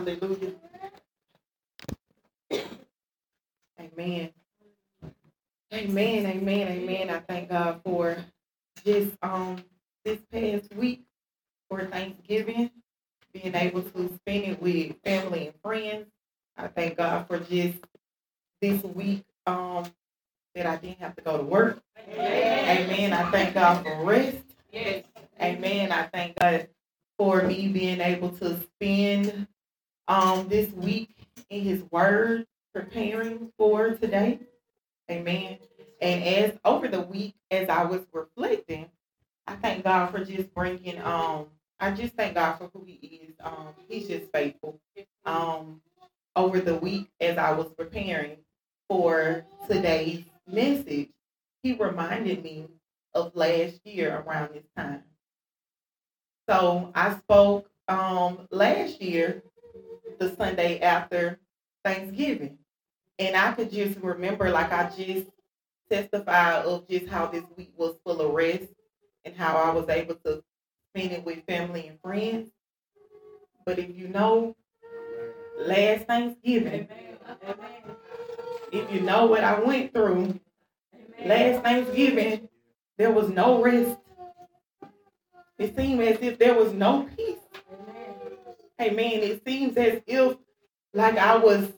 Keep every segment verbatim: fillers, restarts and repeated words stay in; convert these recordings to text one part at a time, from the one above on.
Hallelujah. Amen. Amen. Amen. Amen. I thank God for just um this past week for Thanksgiving, being able to spend it with family and friends. I thank God for just this week um that I didn't have to go to work. Amen. I thank God for rest. Amen. I thank God for me being able to spend um this week in His Word, preparing for today. Amen. And as over the week, as I was reflecting, I thank God for just bringing. Um, I just thank God for who He is. Um, He's just faithful. Um, over the week, as I was preparing for today's message, He reminded me of last year around this time. So I spoke um last year, the Sunday after Thanksgiving. And I could just remember, like I just testified of just how this week was full of rest and how I was able to spend it with family and friends. But if you know, last Thanksgiving, if you know what I went through, last Thanksgiving, there was no rest. It seemed as if there was no peace. Amen. It seems as if like I was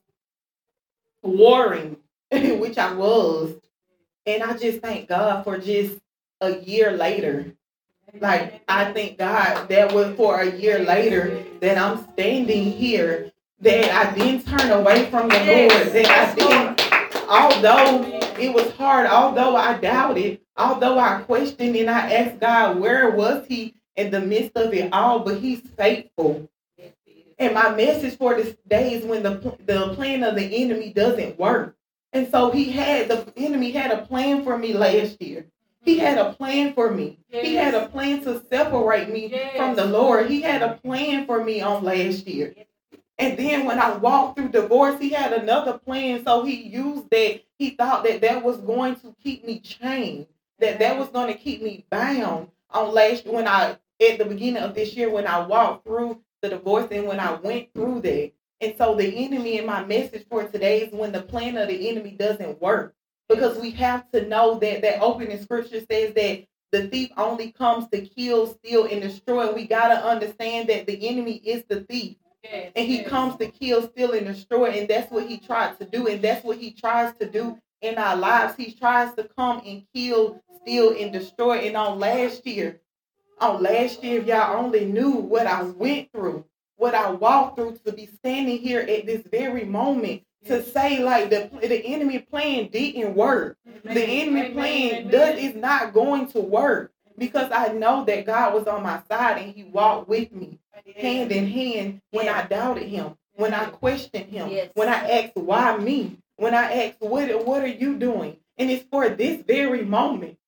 warring, which I was. And I just thank God for just a year later. Like, I thank God that was for a year later that I'm standing here, that I didn't turn away from the Lord, that I didn't, although it was hard, although I doubted, although I questioned and I asked God, where was He in the midst of it all? But He's faithful. And my message for this day is when the, the plan of the enemy doesn't work. And so he had, the enemy had a plan for me last year. He had a plan for me. Yes. He had a plan to separate me yes. from the Lord. He had a plan for me on last year. And then when I walked through divorce, he had another plan. So he used that. He thought that that was going to keep me chained, that that was going to keep me bound on last year when I, at the beginning of this year, when I walked through the divorce and when I went through that. And so the enemy, and my message for today is when the plan of the enemy doesn't work. Because we have to know that that opening scripture says that the thief only comes to kill, steal, and destroy. And we got to understand that the enemy is the thief. Yes, and he yes. comes to kill, steal, and destroy. And that's what he tried to do. And that's what he tries to do in our lives. He tries to come and kill, steal, and destroy. And on last year, on last year, if y'all only knew what I went through, what I walked through to be standing here at this very moment. To say like the the enemy plan didn't work. Amen. The enemy Amen. plan Amen. does is not going to work because I know that God was on my side and He walked with me hand in hand when yes. I doubted Him, when I questioned Him, yes. when I asked why me, when I asked what what are you doing, and it's for this very moment.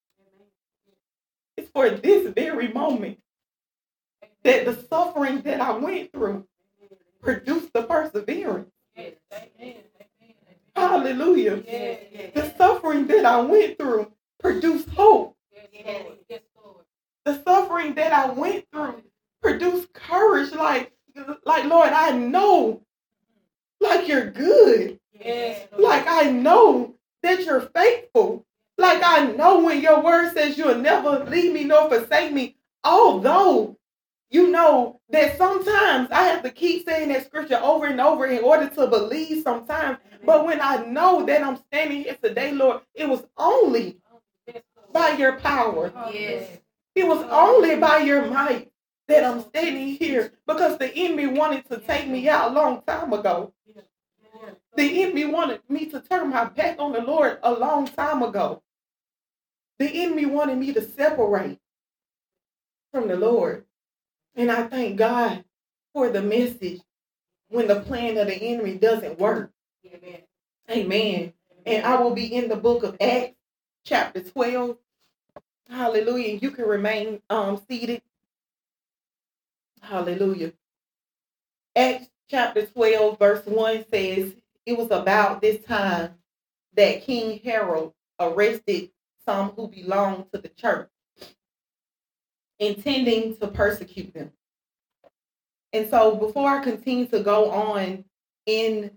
It's for this very moment that the suffering that I went through produced the perseverance. Yes. Amen. Hallelujah. Yes. Yes. The suffering that I went through produced hope. Yes. Yes. The suffering that I went through produced courage. Like, like Lord, I know like you're good. Yes. Like I know that you're faithful. Like I know when your word says you'll never leave me nor forsake me. Although you know that sometimes I have to keep saying that scripture over and over in order to believe sometimes. But when I know that I'm standing here today, Lord, it was only by your power. Yes. It was only by your might that I'm standing here because the enemy wanted to take me out a long time ago. The enemy wanted me to turn my back on the Lord a long time ago. The enemy wanted me to separate from the Lord. And I thank God for the message when the plan of the enemy doesn't work. Amen. Amen. And I will be in the book of Acts, chapter twelve. Hallelujah. And you can remain um, seated. Hallelujah. Acts chapter twelve, verse one says, it was about this time that King Herod arrested some who belonged to the church, intending to persecute them. And so before I continue to go on in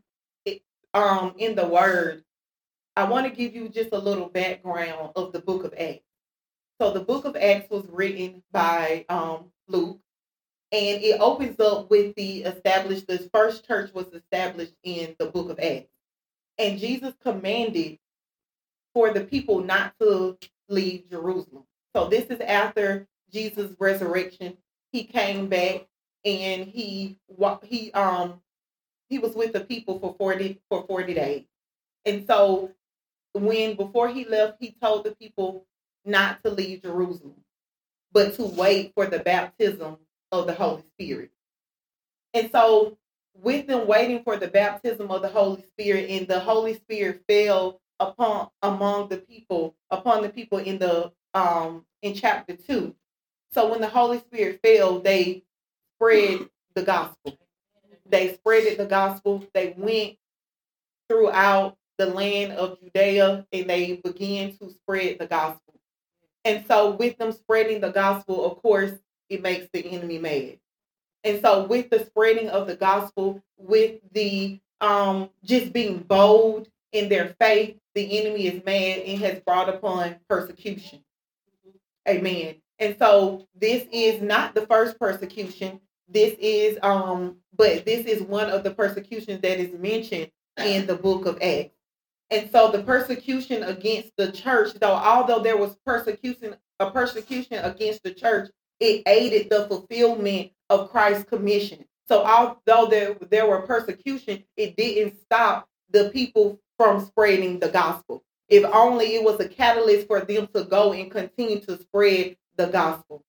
um in the word, I want to give you just a little background of the book of Acts. So the book of Acts was written by um, Luke, and it opens up with the established, the first church was established in the book of Acts. And Jesus commanded for the people not to leave Jerusalem. So this is after Jesus' resurrection. He came back and he he um he was with the people for forty for forty days. And so when before he left, he told the people not to leave Jerusalem, but to wait for the baptism of the Holy Spirit. And so with them waiting for the baptism of the Holy Spirit, and the Holy Spirit fell upon among the people, upon the people in the um in chapter two. So when the Holy Spirit fell, they spread the gospel. They spreaded the gospel. They went throughout the land of Judea, and they began to spread the gospel. And so with them spreading the gospel, of course, it makes the enemy mad. And so with the spreading of the gospel, with the um, just being bold in their faith, the enemy is mad and has brought upon persecution. Amen. And so this is not the first persecution. This is, um, but this is one of the persecutions that is mentioned in the book of Acts. And so the persecution against the church, though, although there was persecution, a persecution against the church, it aided the fulfillment of Christ's commission. So although there, there were persecution, it didn't stop the people from spreading the gospel. If only it was a catalyst for them to go and continue to spread the gospel.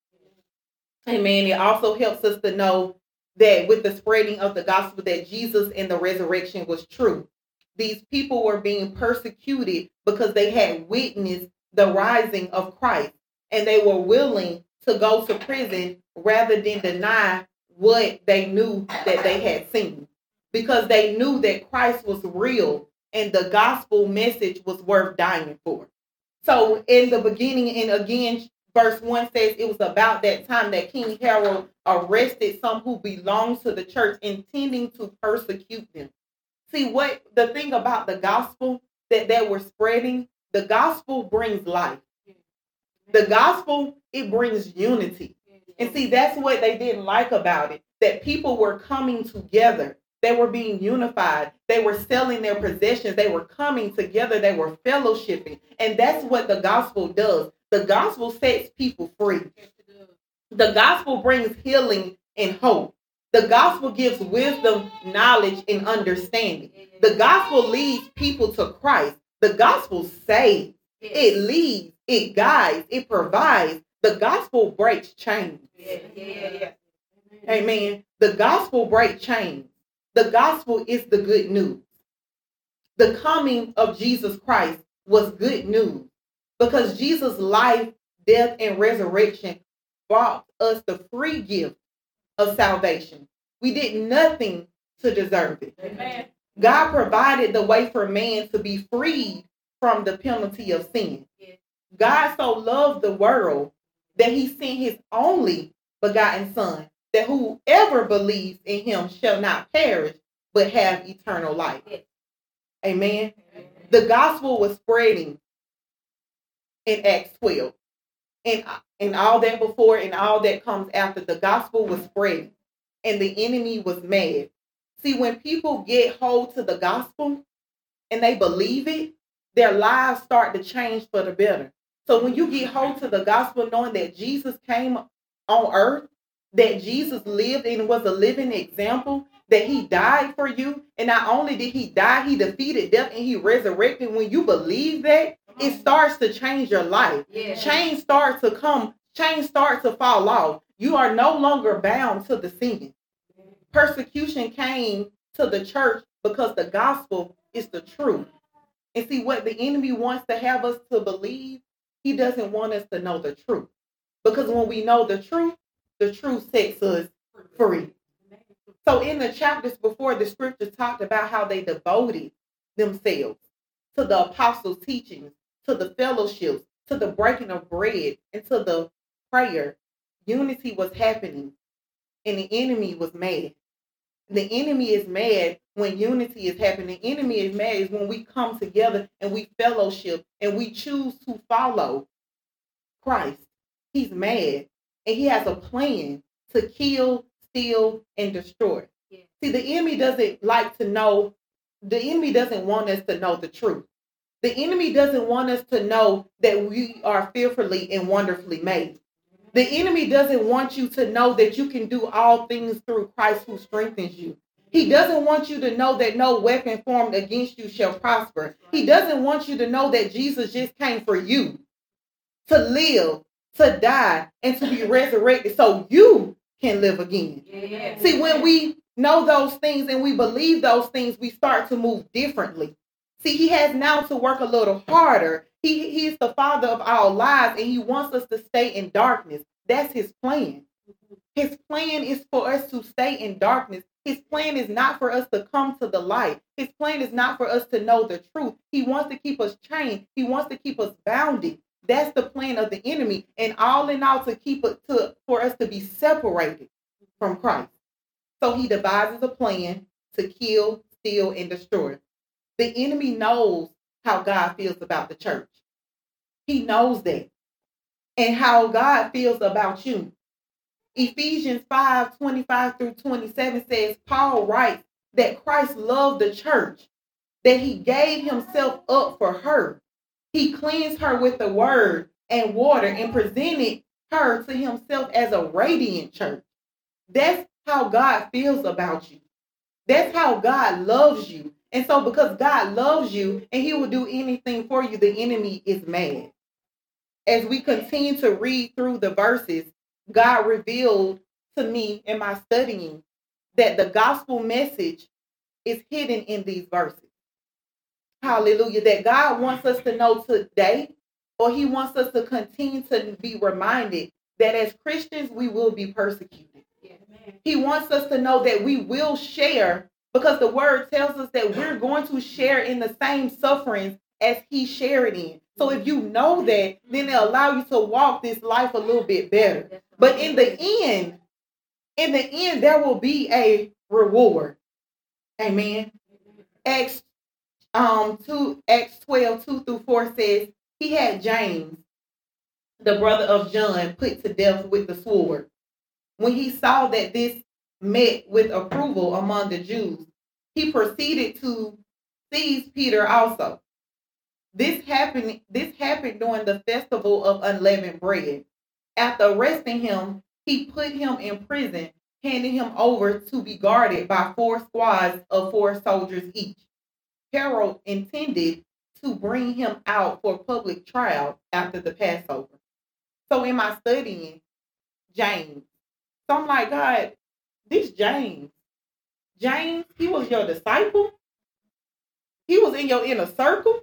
Amen. It also helps us to know that with the spreading of the gospel, that Jesus and the resurrection was true. These people were being persecuted because they had witnessed the rising of Christ, and they were willing to go to prison rather than deny what they knew that they had seen, because they knew that Christ was real and the gospel message was worth dying for. So in the beginning, and again, verse one says it was about that time that King Herod arrested some who belonged to the church, intending to persecute them. See, what the thing about the gospel that they were spreading, the gospel brings life. The gospel, it brings unity. And see, that's what they didn't like about it, that people were coming together. They were being unified. They were selling their possessions. They were coming together. They were fellowshipping. And that's what the gospel does. The gospel sets people free. The gospel brings healing and hope. The gospel gives wisdom, knowledge, and understanding. The gospel leads people to Christ. The gospel saves. It leads. It guides. It provides. The gospel breaks chains. Amen. The gospel breaks chains. The gospel is the good news. The coming of Jesus Christ was good news because Jesus' life, death, and resurrection brought us the free gift of salvation. We did nothing to deserve it. Amen. God provided the way for man to be freed from the penalty of sin. Yes. God so loved the world that he sent his only begotten son, that whoever believes in him shall not perish, but have eternal life. Yes. Amen. Amen. The gospel was spreading in Acts twelve. And, and all that before and all that comes after, the gospel was spreading. And the enemy was mad. See, when people get hold to the gospel and they believe it, their lives start to change for the better. So when you get hold to the gospel, knowing that Jesus came on earth, that Jesus lived and was a living example, that he died for you. And not only did he die, he defeated death and he resurrected. When you believe that, it starts to change your life. Yeah. Change starts to come. Change starts to fall off. You are no longer bound to the sin. Persecution came to the church because the gospel is the truth. And see, what the enemy wants to have us to believe, he doesn't want us to know the truth. Because when we know the truth, the truth sets us free. So in the chapters before, the scripture talked about how they devoted themselves to the apostles' teachings, to the fellowships, to the breaking of bread, and to the prayer. Unity was happening. and the enemy was mad. The enemy is mad when unity is happening. The enemy is mad is when we come together and we fellowship and we choose to follow Christ. He's mad, and he has a plan to kill, steal, and destroy. Yeah. See, the enemy doesn't like to know, the enemy doesn't want us to know the truth. The enemy doesn't want us to know that we are fearfully and wonderfully made. The enemy doesn't want you to know that you can do all things through Christ who strengthens you. He doesn't want you to know that no weapon formed against you shall prosper. He doesn't want you to know that Jesus just came for you to live, to die, and to be resurrected so you can live again. Yeah. See, when we know those things and we believe those things, we start to move differently. See, he has now to work a little harder. He, he is the father of our lives, and he wants us to stay in darkness. That's his plan. His plan is for us to stay in darkness. His plan is not for us to come to the light. His plan is not for us to know the truth. He wants to keep us chained. He wants to keep us bounded. That's the plan of the enemy. And all in all, to keep it to for us to be separated from Christ. So he devises a plan to kill, steal, and destroy. The enemy knows how God feels about the church. He knows that. And how God feels about you. Ephesians five, twenty-five through twenty-seven says, Paul writes that Christ loved the church, that he gave himself up for her. He cleansed her with the word and water and presented her to himself as a radiant church. That's how God feels about you. That's how God loves you. And so because God loves you and he will do anything for you, the enemy is mad. As we continue to read through the verses, God revealed to me in my studying that the gospel message is hidden in these verses. Hallelujah. That God wants us to know today, or he wants us to continue to be reminded that as Christians, we will be persecuted. Yeah, he wants us to know that we will share, because the word tells us that we're going to share in the same sufferings as he shared in. So if you know that, then it'll allow you to walk this life a little bit better. But in the end, in the end, there will be a reward. Amen. Acts um two Acts twelve, two through four says he had James, the brother of John, put to death with the sword. When he saw that this met with approval among the Jews, he proceeded to seize Peter also. This happened, this happened during the festival of unleavened bread. After arresting him, he put him in prison, handing him over to be guarded by four squads of four soldiers each. Herod intended to bring him out for public trial after the Passover. So in my studying, James, so I'm like, God, this James, James, he was your disciple. He was in your inner circle.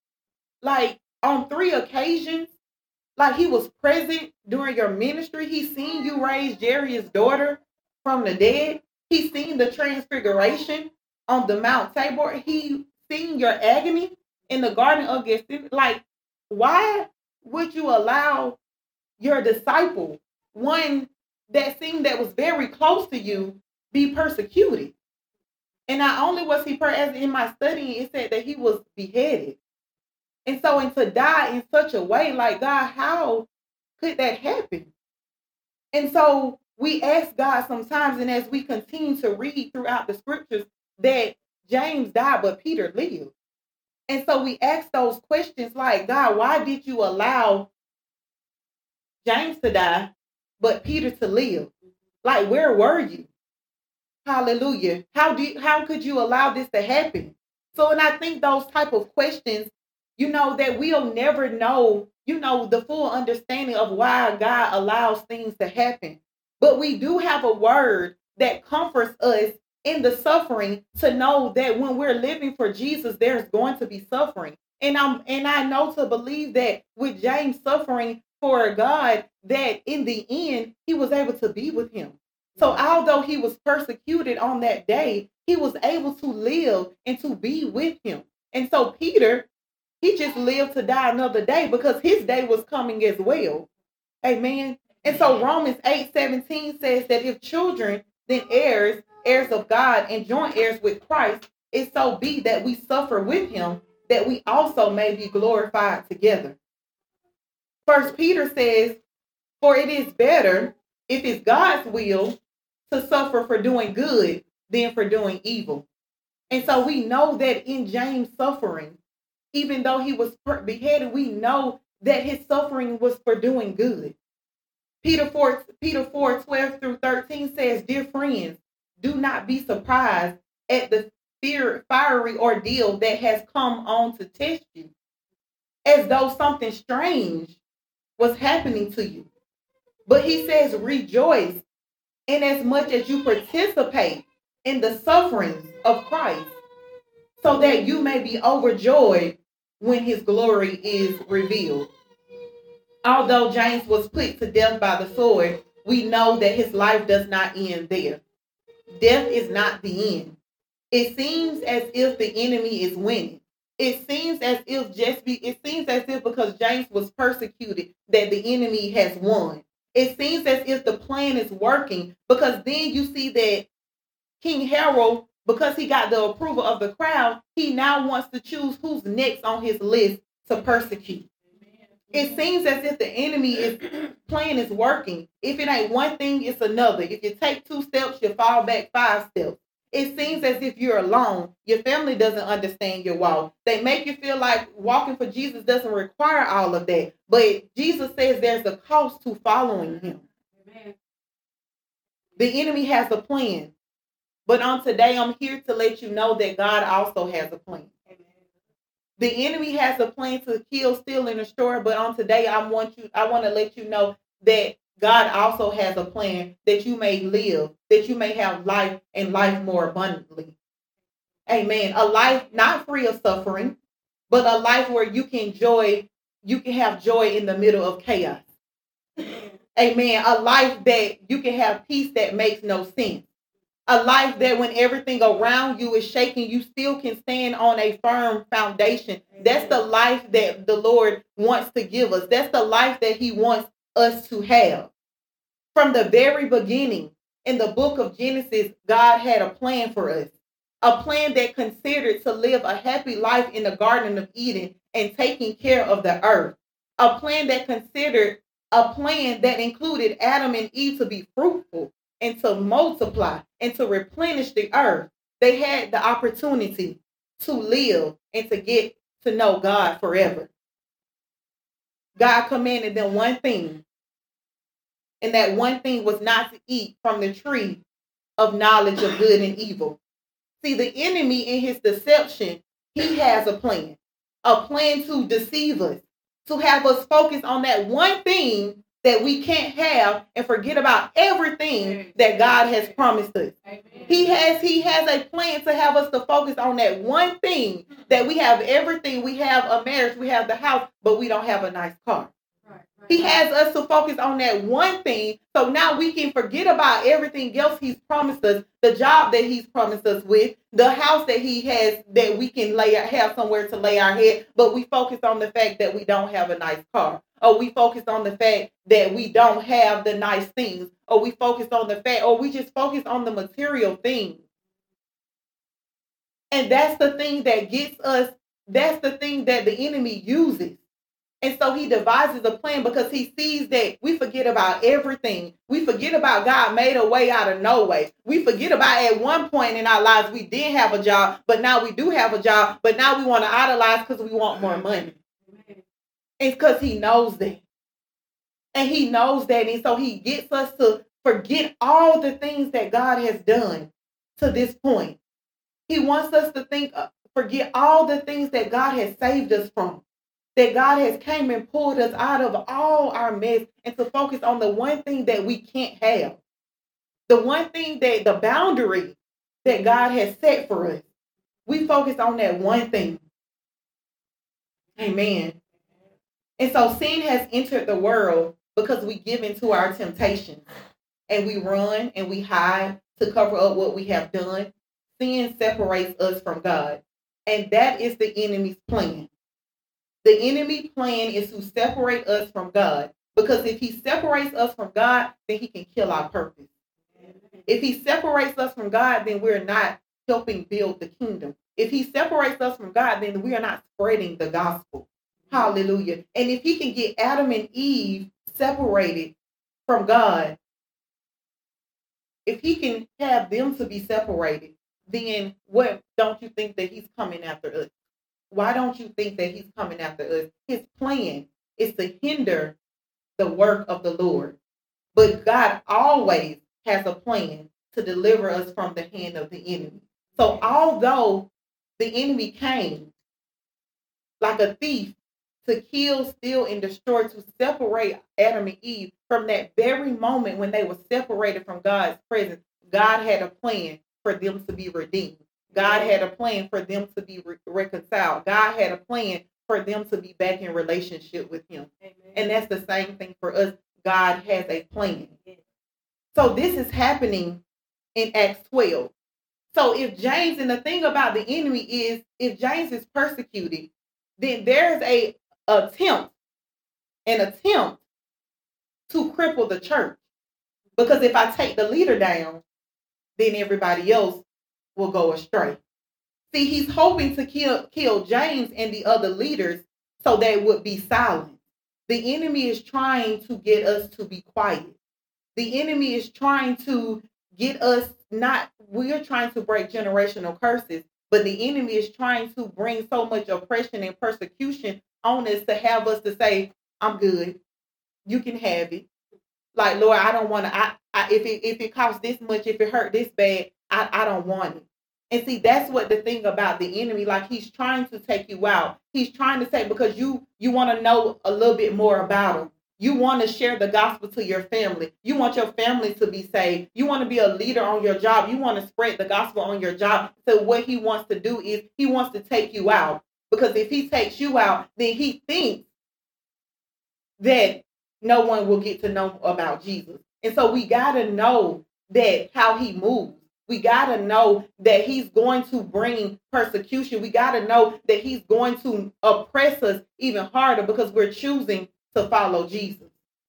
Like on three occasions, like he was present during your ministry. He seen you raise Jairus' daughter from the dead. He seen the transfiguration on the Mount Tabor. He seen your agony in the Garden of Gethsemane. Like, why would you allow your disciple, one that seemed that was very close to you, be persecuted? And not only was he, per- as in my studying, it said that he was beheaded. And so, and to die in such a way, like, God, how could that happen? And so we ask God sometimes, and as we continue to read throughout the scriptures, that James died, but Peter lived. And so we ask those questions like, God, why did you allow James to die, but Peter to live? Like, where were you? Hallelujah. How do you, how could you allow this to happen? So, and I think those type of questions, you know, that we'll never know, you know, the full understanding of why God allows things to happen. But we do have a word that comforts us in the suffering, to know that when we're living for Jesus, there's going to be suffering. And I'm and I know to believe that with James suffering for God, that in the end, he was able to be with him. So although he was persecuted on that day, he was able to live and to be with him. And so Peter, he just lived to die another day because his day was coming as well. Amen. And so Romans eight seventeen says that if children, then heirs, heirs of God, and joint heirs with Christ, it so be that we suffer with him, that we also may be glorified together. First Peter says, for it is better, if it's God's will, to suffer for doing good than for doing evil. And so we know that in James' suffering, even though he was beheaded, we know that his suffering was for doing good. Peter four, Peter four, twelve through thirteen says, dear friends, do not be surprised at the fear, fiery ordeal that has come on to test you, as though something strange was happening to you. But he says, rejoice inasmuch as you participate in the sufferings of Christ, so that you may be overjoyed when his glory is revealed. Although James was put to death by the sword, we know that his life does not end there. Death is not the end. It seems as if the enemy is winning. It seems as if just be, it seems as if because James was persecuted that the enemy has won. It seems as if the plan is working, because then you see that King Herod, because he got the approval of the crowd, he now wants to choose who's next on his list to persecute. It seems as if the enemy is plan is working. If it ain't one thing, it's another. If you take two steps, you fall back five steps. It seems as if you're alone. Your family doesn't understand your walk. They make you feel like walking for Jesus doesn't require all of that. But Jesus says there's a cost to following him. Amen. The enemy has a plan. But on today, I'm here to let you know that God also has a plan. Amen. The enemy has a plan to kill, steal, and destroy. But on today, I want you, I want to let you know that God also has a plan that you may live, that you may have life and life more abundantly. Amen. A life not free of suffering, but a life where you can joy, you can have joy in the middle of chaos. Amen. A life that you can have peace that makes no sense. A life that when everything around you is shaking, you still can stand on a firm foundation. That's the life that the Lord wants to give us. That's the life that he wants us to have. From the very beginning, in the book of Genesis, God had a plan for us. A plan that considered to live a happy life in the Garden of Eden and taking care of the earth. A plan that considered a plan that included Adam and Eve to be fruitful and to multiply and to replenish the earth. They had the opportunity to live and to get to know God forever. God commanded them one thing, and that one thing was not to eat from the tree of knowledge of good and evil. See, the enemy in his deception, he has a plan, a plan to deceive us, to have us focus on that one thing that we can't have and forget about everything that God has promised us. Amen. He has he has a plan to have us to focus on that one thing, that we have everything. We have a marriage, we have the house, but we don't have a nice car. Right, right. He has us to focus on that one thing, so now we can forget about everything else he's promised us, the job that he's promised us with, the house that he has that we can lay have somewhere to lay our head, but we focus on the fact that we don't have a nice car. Or we focus on the fact that we don't have the nice things. Or we focus on the fact, or we just focus on the material things. And that's the thing that gets us, that's the thing that the enemy uses. And so he devises a plan because he sees that we forget about everything. We forget about God made a way out of no way. We forget about at one point in our lives we did have a job, but now we do have a job, but now we want to idolize because we want more money. It's because he knows that. And he knows that. And so he gets us to forget all the things that God has done to this point. He wants us to think, uh, forget all the things that God has saved us from. That God has came and pulled us out of all our mess and to focus on the one thing that we can't have. The one thing that the boundary that God has set for us. We focus on that one thing. Amen. And so sin has entered the world because we give into our temptations and we run and we hide to cover up what we have done. Sin separates us from God. And that is the enemy's plan. The enemy plan is to separate us from God. Because if he separates us from God, then he can kill our purpose. If he separates us from God, then we're not helping build the kingdom. If he separates us from God, then we are not spreading the gospel. Hallelujah. And if he can get Adam and Eve separated from God, if he can have them to be separated, then what don't you think that he's coming after us? Why don't you think that he's coming after us? His plan is to hinder the work of the Lord. But God always has a plan to deliver us from the hand of the enemy. So although the enemy came like a thief to kill, steal, and destroy, to separate Adam and Eve, from that very moment when they were separated from God's presence, God had a plan for them to be redeemed. God had a plan for them to be re- reconciled. God had a plan for them to be back in relationship with him. Amen. And that's the same thing for us. God has a plan. So this is happening in Acts twelve. So if James, and the thing about the enemy is, if James is persecuted, then there's a attempt, an attempt to cripple the church. Because if I take the leader down, then everybody else will go astray. See, he's hoping to kill, kill James and the other leaders so they would be silent. The enemy is trying to get us to be quiet. The enemy is trying to get us not, we're trying to break generational curses, but the enemy is trying to bring so much oppression and persecution on us to have us to say, I'm good. You can have it. Like, Lord, I don't want to, I, I, if it if it costs this much, if it hurt this bad, I, I don't want it. And see, that's what the thing about the enemy, like he's trying to take you out. He's trying to say, because you, you want to know a little bit more about him. You want to share the gospel to your family. You want your family to be saved. You want to be a leader on your job. You want to spread the gospel on your job. So what he wants to do is he wants to take you out. Because if he takes you out, then he thinks that no one will get to know about Jesus. And so we got to know that how he moves. We got to know that he's going to bring persecution. We got to know that he's going to oppress us even harder because we're choosing to follow Jesus.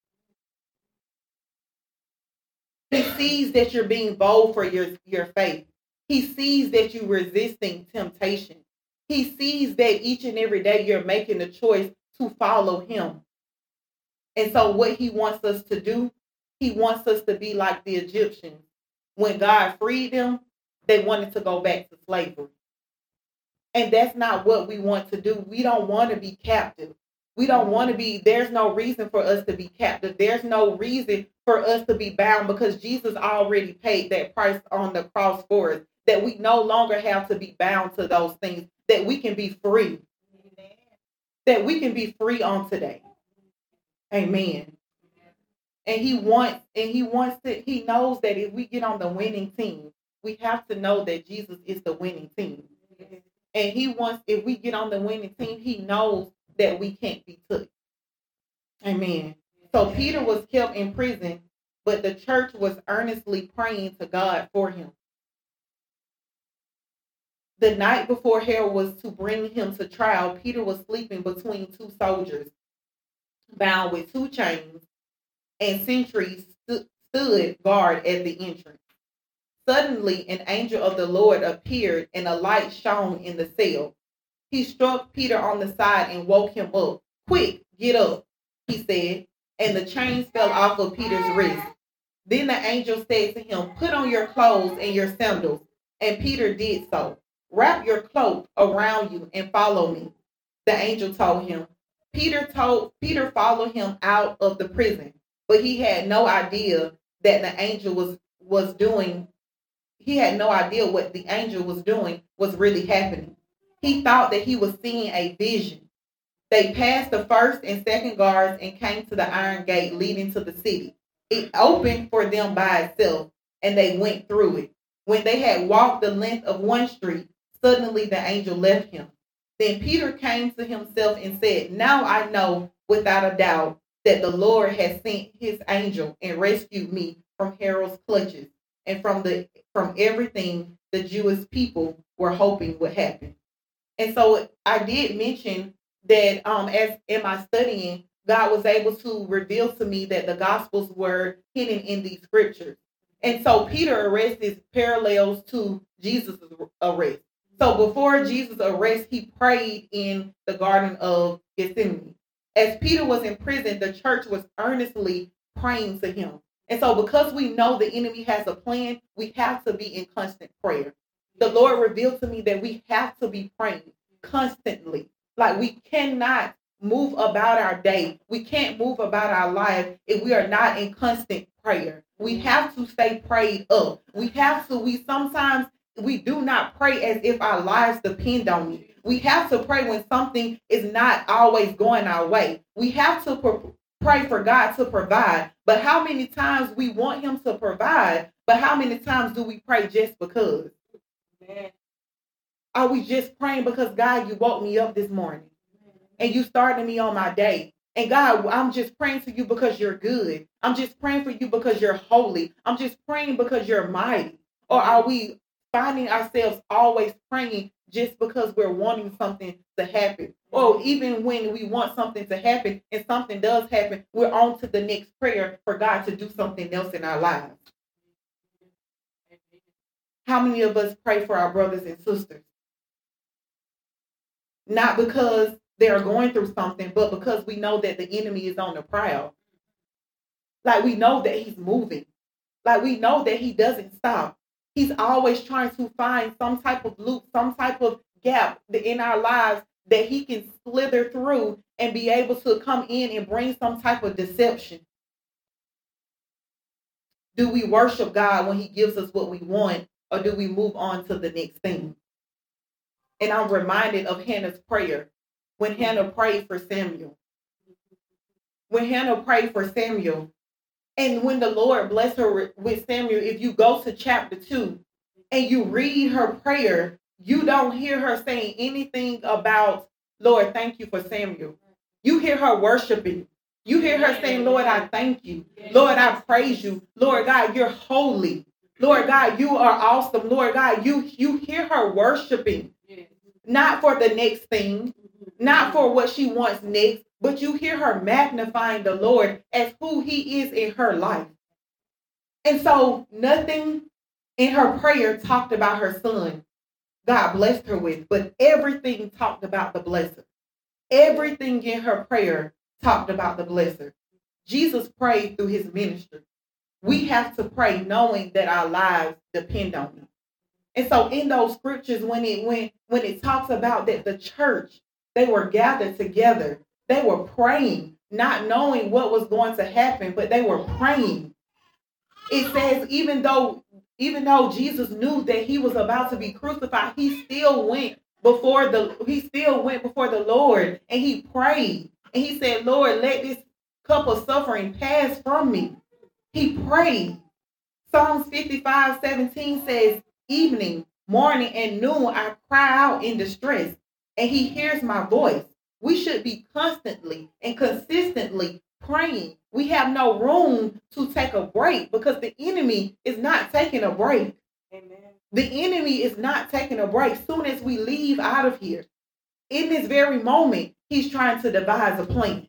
He sees that you're being bold for your, your faith. He sees that you're resisting temptation. He sees that each and every day you're making a choice to follow him. And so what he wants us to do, he wants us to be like the Egyptians. When God freed them, they wanted to go back to slavery. And that's not what we want to do. We don't want to be captive. We don't want to be, there's no reason for us to be captive. There's no reason for us to be bound because Jesus already paid that price on the cross for us, that we no longer have to be bound to those things, that we can be free. Amen. That we can be free on today. Amen. And he wants, and he wants to, he knows that if we get on the winning team, we have to know that Jesus is the winning team. And he wants, if we get on the winning team, he knows that we can't be took. Amen. So Peter was kept in prison, but the church was earnestly praying to God for him. The night before Herod was to bring him to trial, Peter was sleeping between two soldiers, bound with two chains, and sentries st- stood guard at the entrance. Suddenly, an angel of the Lord appeared, and a light shone in the cell. He struck Peter on the side and woke him up. Quick, get up, he said, and the chains fell off of Peter's wrist. Then the angel said to him, put on your clothes and your sandals. And Peter did so. Wrap your cloak around you and follow me, the angel told him. Peter told Peter followed him out of the prison, but he had no idea that the angel was was doing. He had no idea what the angel was doing was really happening. He thought that he was seeing a vision. They passed the first and second guards and came to the iron gate leading to the city. It opened for them by itself, and they went through it. When they had walked the length of one street, suddenly the angel left him. Then Peter came to himself and said, now I know without a doubt that the Lord has sent his angel and rescued me from Herod's clutches and from the from everything the Jewish people were hoping would happen. And so I did mention that um, as in my studying God was able to reveal to me that the Gospels were hidden in these scriptures. And so Peter's arrest is parallels to Jesus' arrest. So before Jesus' arrest, he prayed in the Garden of Gethsemane. As Peter was in prison, the church was earnestly praying to him. And so because we know the enemy has a plan, we have to be in constant prayer. The Lord revealed to me that we have to be praying constantly. Like we cannot move about our day. We can't move about our life if we are not in constant prayer. We have to stay prayed up. We have to, we sometimes, we do not pray as if our lives depend on it. We have to pray when something is not always going our way. We have to pr- pray for God to provide. But how many times we want him to provide, but how many times do we pray just because? Amen. Are we just praying because, God, you woke me up this morning and you started me on my day? And God, I'm just praying to you because you're good. I'm just praying for you because you're holy. I'm just praying because you're mighty. Or are we finding ourselves always praying just because we're wanting something to happen? Or even when we want something to happen and something does happen, we're on to the next prayer for God to do something else in our lives. How many of us pray for our brothers and sisters? Not because they're going through something, but because we know that the enemy is on the prowl. Like we know that he's moving. Like we know that he doesn't stop. He's always trying to find some type of loop, some type of gap in our lives that he can slither through and be able to come in and bring some type of deception. Do we worship God when he gives us what we want, or do we move on to the next thing? And I'm reminded of Hannah's prayer when Hannah prayed for Samuel. When Hannah prayed for Samuel, and when the Lord blessed her with Samuel, if you go to chapter two and you read her prayer, you don't hear her saying anything about, Lord, thank you for Samuel. You hear her worshiping. You hear her saying, Lord, I thank you. Lord, I praise you. Lord God, you're holy. Lord God, you are awesome. Lord God, you, you hear her worshiping. Not for the next thing, not for what she wants next, but you hear her magnifying the Lord as who he is in her life. And so nothing in her prayer talked about her son God blessed her with, but everything talked about the blesser. Everything in her prayer talked about the blesser. Jesus prayed through his ministry. We have to pray knowing that our lives depend on it. And so in those scriptures, when it when when it talks about that the church, they were gathered together, they were praying, not knowing what was going to happen, but they were praying. It says even though even though Jesus knew that he was about to be crucified, he still went before the he still went before the Lord and he prayed. And he said, Lord, let this cup of suffering pass from me. He prayed. Psalms fifty-five seventeen says, evening, morning, and noon, I cry out in distress, and he hears my voice. We should be constantly and consistently praying. We have no room to take a break because the enemy is not taking a break. Amen. The enemy is not taking a break. Soon as we leave out of here, in this very moment, he's trying to devise a plan.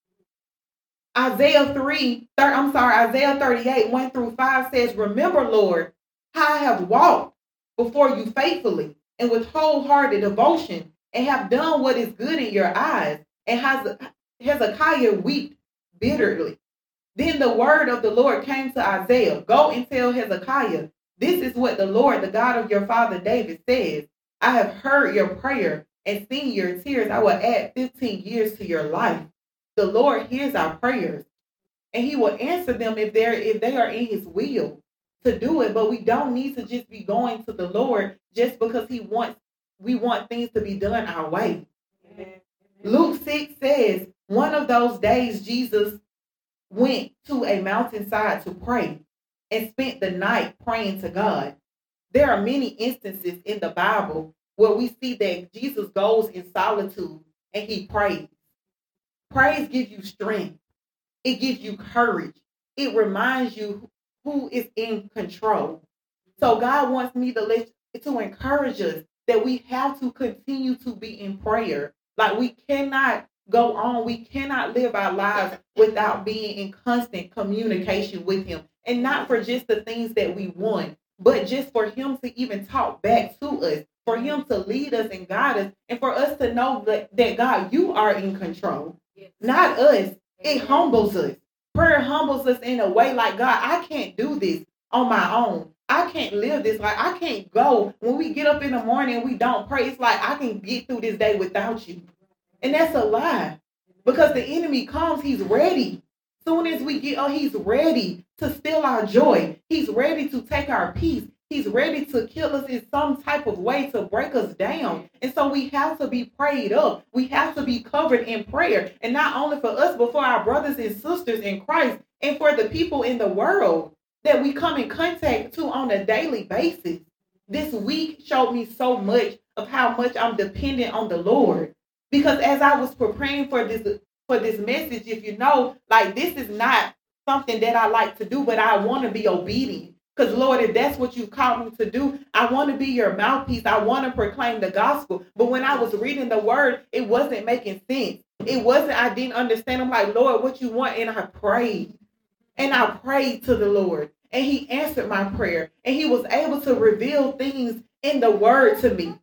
Isaiah three, thir- I'm sorry, Isaiah thirty-eight, one through five says, remember, Lord, how I have walked before you faithfully and with wholehearted devotion and have done what is good in your eyes. And Hezekiah wept bitterly. Then the word of the Lord came to Isaiah, go and tell Hezekiah, this is what the Lord, the God of your father David says. I have heard your prayer and seen your tears. I will add fifteen years to your life. The Lord hears our prayers and he will answer them if they're if they are in his will to do it. But we don't need to just be going to the Lord just because he wants we want things to be done our way. Amen. Luke six says, one of those days Jesus went to a mountainside to pray and spent the night praying to God. There are many instances in the Bible where we see that Jesus goes in solitude and he prays. Praise gives you strength. It gives you courage. It reminds you who is in control. So God wants me to let to encourage us that we have to continue to be in prayer. Like we cannot go on. We cannot live our lives without being in constant communication with him. And not for just the things that we want, but just for him to even talk back to us, for him to lead us and guide us, and for us to know that, that God, you are in control, not us. It humbles us. Prayer humbles us in a way like, God, I can't do this on my own. I can't live this. Like, I can't go. When we get up in the morning and we don't pray, it's like, I can get through this day without you. And that's a lie. Because the enemy comes, he's ready. Soon as we get, oh, he's ready to steal our joy. He's ready to take our peace. He's ready to kill us in some type of way to break us down. And so we have to be prayed up. We have to be covered in prayer. And not only for us, but for our brothers and sisters in Christ and for the people in the world that we come in contact to on a daily basis. This week showed me so much of how much I'm dependent on the Lord. Because as I was preparing for this for this message, if you know, like, this is not something that I like to do, but I want to be obedient. Because, Lord, if that's what you called me to do, I want to be your mouthpiece. I want to proclaim the gospel. But when I was reading the word, it wasn't making sense. It wasn't, I didn't understand. I'm like, Lord, what you want? And I prayed. And I prayed to the Lord. And he answered my prayer. And he was able to reveal things in the word to me.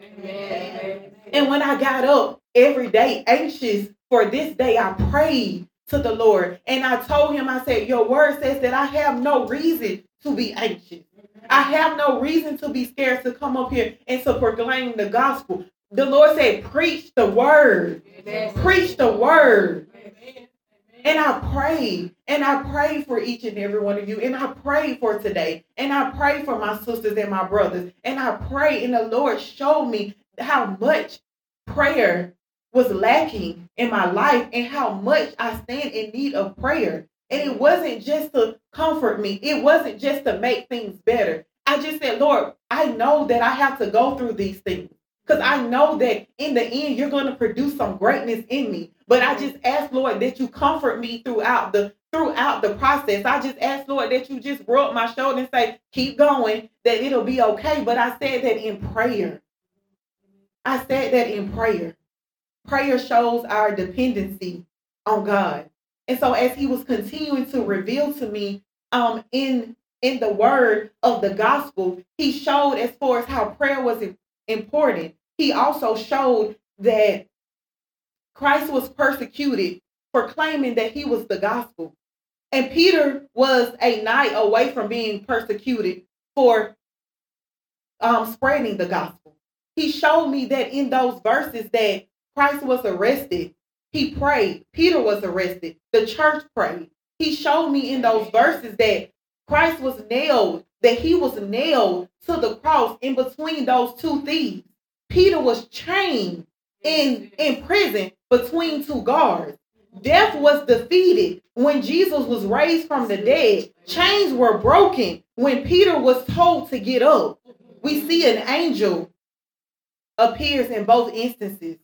Amen. And when I got up every day anxious for this day, I prayed to the Lord. And I told him, I said, your word says that I have no reason to be anxious. I have no reason to be scared to come up here and to proclaim the gospel. The Lord said, preach the word. Amen. Preach the word. Amen. And I prayed, and I prayed for each and every one of you, and I prayed for today, and I prayed for my sisters and my brothers, and I prayed, and the Lord showed me how much prayer was lacking in my life and how much I stand in need of prayer. And it wasn't just to comfort me. It wasn't just to make things better. I just said, Lord, I know that I have to go through these things because I know that in the end, you're going to produce some greatness in me. But I just ask, Lord, that you comfort me throughout the throughout the process. I just ask, Lord, that you just rub my shoulder and say, keep going, that it'll be okay. But I said that in prayer. I said that in prayer. Prayer shows our dependency on God. And so as he was continuing to reveal to me um, in, in the word of the gospel, he showed as far as how prayer was important. He also showed that Christ was persecuted for claiming that he was the gospel. And Peter was a night away from being persecuted for um, spreading the gospel. He showed me that in those verses that Christ was arrested. He prayed. Peter was arrested. The church prayed. He showed me in those verses that Christ was nailed, that he was nailed to the cross in between those two thieves. Peter was chained in, in prison between two guards. Death was defeated when Jesus was raised from the dead. Chains were broken when Peter was told to get up. We see an angel appears in both instances.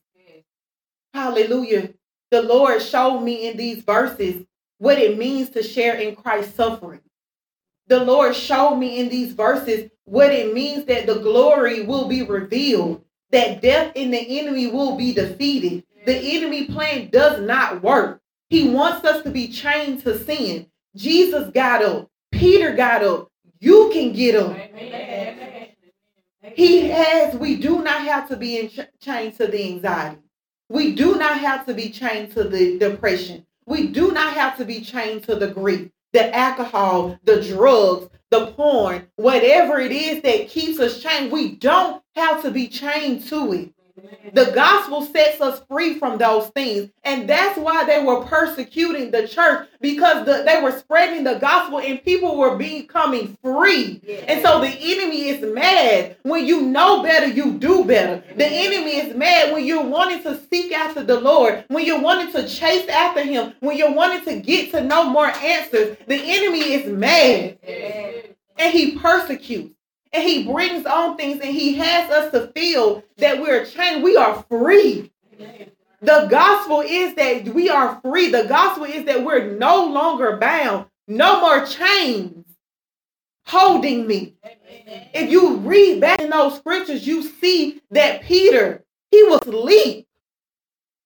Hallelujah. The Lord showed me in these verses what it means to share in Christ's suffering. The Lord showed me in these verses what it means that the glory will be revealed, that death and the enemy will be defeated. The enemy plan does not work. He wants us to be chained to sin. Jesus got up. Peter got up. You can get up. Amen. He has, we do not have to be in ch- chained to the anxiety. We do not have to be chained to the depression. We do not have to be chained to the grief, the alcohol, the drugs, the porn, whatever it is that keeps us chained. We don't have to be chained to it. The gospel sets us free from those things. And that's why they were persecuting the church, because the, they were spreading the gospel and people were becoming free. Yeah. And so the enemy is mad when you know better, you do better. The enemy is mad when you're wanting to seek after the Lord, when you're wanting to chase after him, when you're wanting to get to know more answers. The enemy is mad. Yeah. And he persecutes. And he brings on things and he has us to feel that we're chained. We are free. The gospel is that we are free. The gospel is that we're no longer bound. No more chains holding me. If you read back in those scriptures, you see that Peter, he was asleep.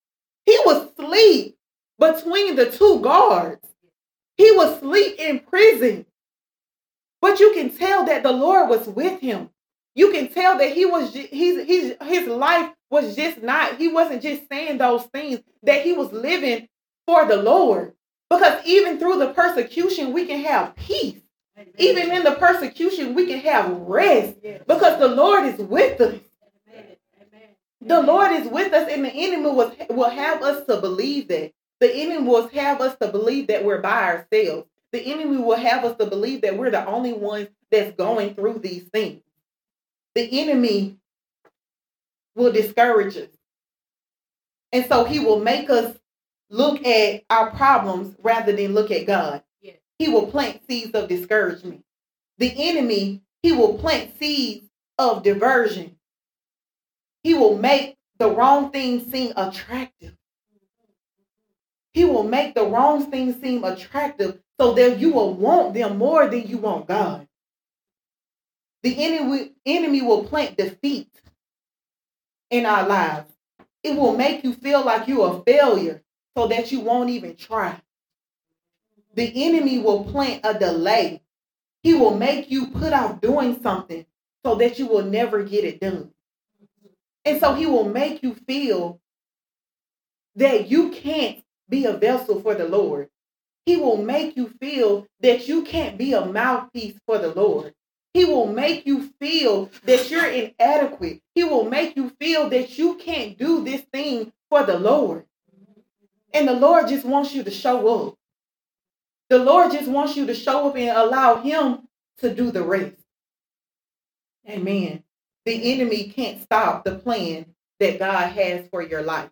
He was asleep between the two guards. He was asleep in prison. But you can tell that the Lord was with him. You can tell that he was, he's, he's, his life was just not, he wasn't just saying those things, that he was living for the Lord. Because even through the persecution, we can have peace. Amen. Even in the persecution, we can have rest. Yes. Because the Lord is with us. Amen. The Lord is with us, and the enemy will, will have us to believe that. The enemy will have us to believe that we're by ourselves. The enemy will have us to believe that we're the only ones that's going through these things. The enemy will discourage us. And so he will make us look at our problems rather than look at God. Yes. He will plant seeds of discouragement. The enemy, he will plant seeds of diversion. He will make the wrong thing seem attractive. He will make the wrong thing seem attractive so that you will want them more than you want God. The enemy, enemy will plant defeat in our lives. It will make you feel like you're a failure so that you won't even try. The enemy will plant a delay. He will make you put off doing something so that you will never get it done. And so he will make you feel that you can't be a vessel for the Lord. He will make you feel that you can't be a mouthpiece for the Lord. He will make you feel that you're inadequate. He will make you feel that you can't do this thing for the Lord. And the Lord just wants you to show up. The Lord just wants you to show up and allow him to do the rest. Amen. The enemy can't stop the plan that God has for your life.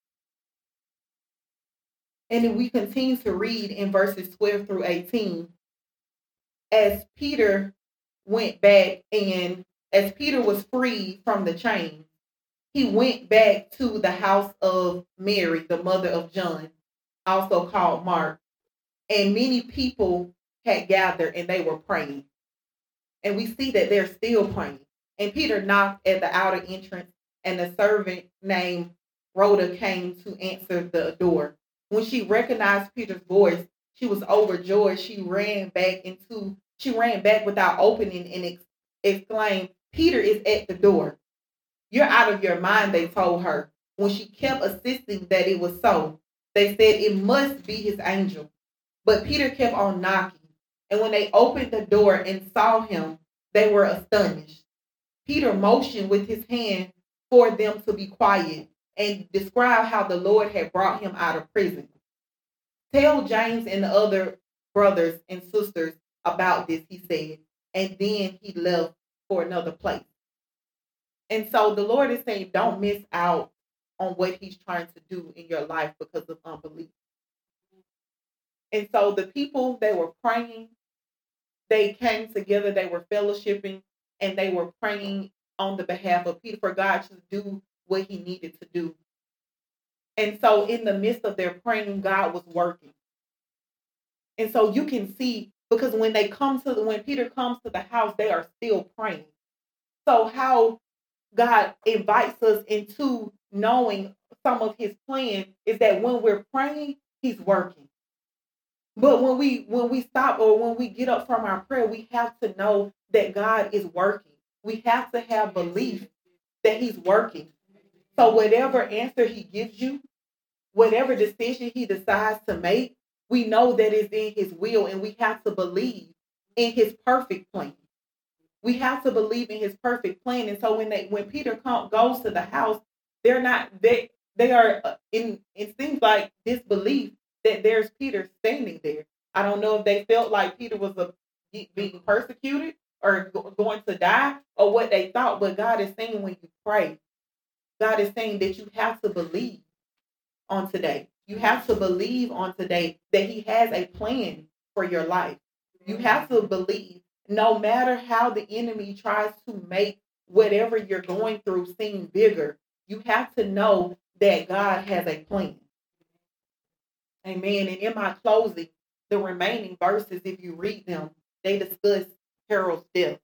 And then we continue to read in verses twelve through eighteen. As Peter went back and as Peter was freed from the chains, he went back to the house of Mary, the mother of John, also called Mark. And many people had gathered and they were praying. And we see that they're still praying. And Peter knocked at the outer entrance, and a servant named Rhoda came to answer the door. When she recognized Peter's voice, she was overjoyed. She ran back into, she ran back without opening and ex- exclaimed, "Peter is at the door." "You're out of your mind," they told her. When she kept insisting that it was so, they said it must be his angel. But Peter kept on knocking. And when they opened the door and saw him, they were astonished. Peter motioned with his hand for them to be quiet and described how the Lord had brought him out of prison. "Tell James and the other brothers and sisters about this," he said. And then he left for another place. And so the Lord is saying, don't miss out on what he's trying to do in your life because of unbelief. And so the people, they were praying, they came together, they were fellowshipping, and they were praying on the behalf of Peter for God to do what he needed to do. And so in the midst of their praying, God was working. And so you can see, because when they come to the, when Peter comes to the house, they are still praying. So how God invites us into knowing some of his plan is that when we're praying, he's working. But when we when we stop or when we get up from our prayer, we have to know that God is working. We have to have belief that he's working. So whatever answer he gives you, whatever decision he decides to make, we know that it's in his will, and we have to believe in his perfect plan. We have to believe in his perfect plan. And so when they when Peter come, goes to the house, they're not they they are in it seems like disbelief that there's Peter standing there. I don't know if they felt like Peter was a, being persecuted or go, going to die or what they thought, but God is saying when you pray, God is saying that you have to believe on today. You have to believe on today that he has a plan for your life. You have to believe no matter how the enemy tries to make whatever you're going through seem bigger, you have to know that God has a plan. Amen. And in my closing, the remaining verses, if you read them, they discuss Harold's death,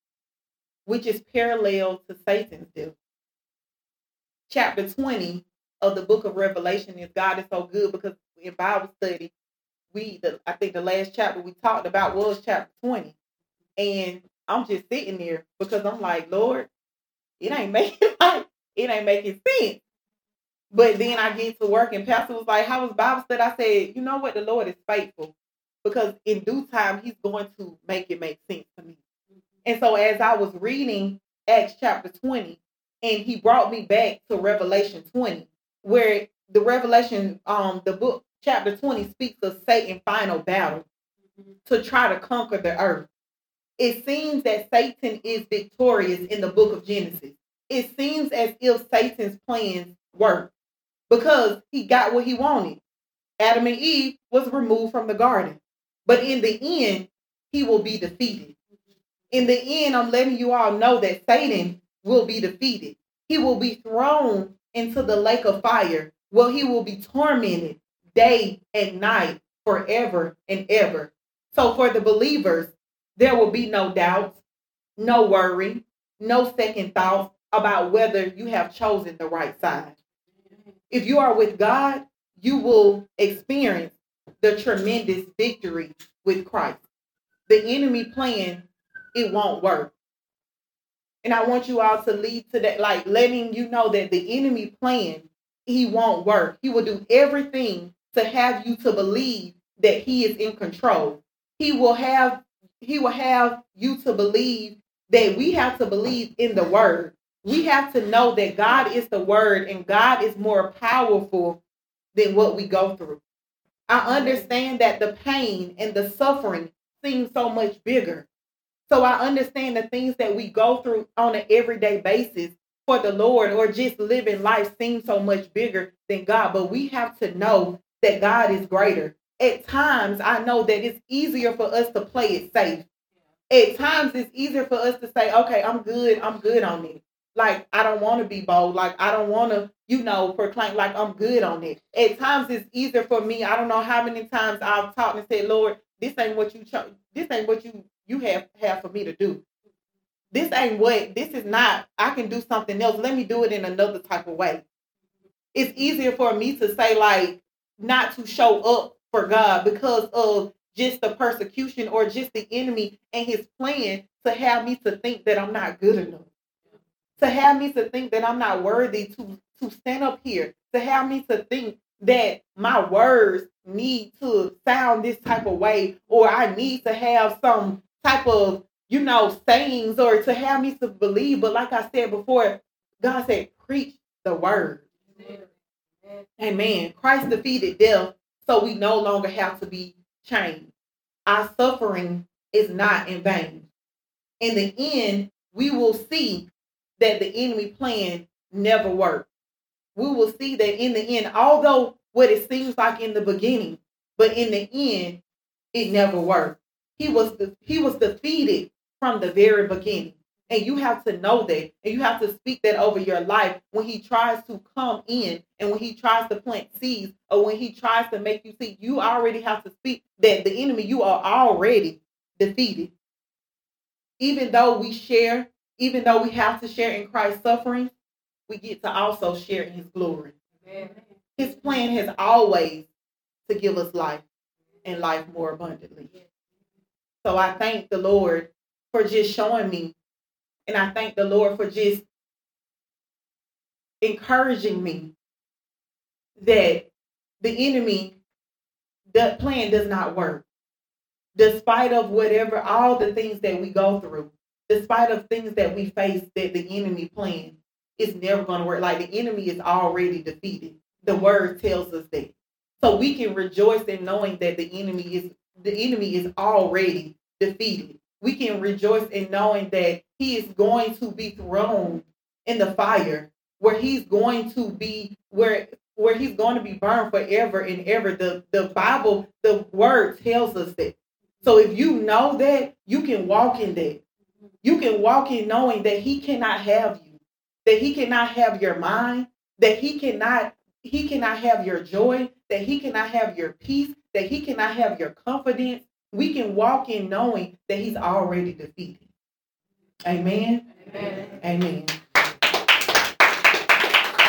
which is parallel to Satan's death. Chapter twenty of the book of Revelation is God is so good, because in Bible study, we, the, I think the last chapter we talked about was chapter twenty. And I'm just sitting there because I'm like, Lord, it ain't making like, it ain't making sense. But then I get to work and Pastor was like, how was Bible study? I said, you know what? The Lord is faithful, because in due time, he's going to make it make sense to me. And so as I was reading Acts chapter twenty, and he brought me back to Revelation twenty, where the Revelation, um, the book chapter twenty speaks of Satan's final battle to try to conquer the earth. It seems that Satan is victorious in the book of Genesis. It seems as if Satan's plans work, because he got what he wanted. Adam and Eve was removed from the garden. But in the end, he will be defeated. In the end, I'm letting you all know that Satan will be defeated. He will be thrown into the lake of fire, where he will be tormented day and night forever and ever. So for the believers, there will be no doubts, no worry, no second thoughts about whether you have chosen the right side. If you are with God, you will experience the tremendous victory with Christ. The enemy plan, it won't work. And I want you all to lead to that, like letting you know that the enemy plan, he won't work. He will do everything to have you to believe that he is in control. He will have, he will have you to believe that we have to believe in the word. We have to know that God is the word, and God is more powerful than what we go through. I understand that the pain and the suffering seems so much bigger. So I understand the things that we go through on an everyday basis for the Lord, or just living life, seems so much bigger than God. But we have to know that God is greater. At times, I know that it's easier for us to play it safe. At times, it's easier for us to say, okay, I'm good. I'm good on it. Like, I don't want to be bold. Like, I don't want to, you know, proclaim like I'm good on it. At times, it's easier for me. I don't know how many times I've talked and said, Lord, this ain't what you cho- this ain't what you you have have for me to do. This ain't what, this is not, I can do something else. Let me do it in another type of way. It's easier for me to say, like, not to show up for God because of just the persecution or just the enemy and his plan to have me to think that I'm not good enough. To have me to think that I'm not worthy to, to stand up here. To have me to think that my words need to sound this type of way, or I need to have some type of, you know, sayings, or to have me to believe. But like I said before, God said, preach the word. Amen. Amen. Christ defeated death, so we no longer have to be chained. Our suffering is not in vain. In the end, we will see that the enemy plan never worked. We will see that in the end, although what it seems like in the beginning, but in the end, it never worked. He was the, he was defeated from the very beginning. And you have to know that, and you have to speak that over your life when he tries to come in, and when he tries to plant seeds, or when he tries to make you see. You already have to speak that the enemy, you are already defeated. Even though we share, even though we have to share in Christ's suffering, we get to also share in his glory. Amen. His plan has always to give us life, and life more abundantly. So I thank the Lord for just showing me, and I thank the Lord for just encouraging me that the enemy, the plan does not work. Despite of whatever, all the things that we go through, despite of things that we face, that the enemy plans, it's never going to work. Like, the enemy is already defeated. The word tells us that. So we can rejoice in knowing that the enemy is the enemy is already defeated. We can rejoice in knowing that he is going to be thrown in the fire, where he's going to be where where he's going to be burned forever and ever. The the Bible, the word tells us that. So if you know that, you can walk in that. You can walk in knowing that he cannot have you, that he cannot have your mind, that he cannot he cannot have your joy, that he cannot have your peace, that he cannot have your confidence. We can walk in knowing that he's already defeated. Amen. Amen. Amen.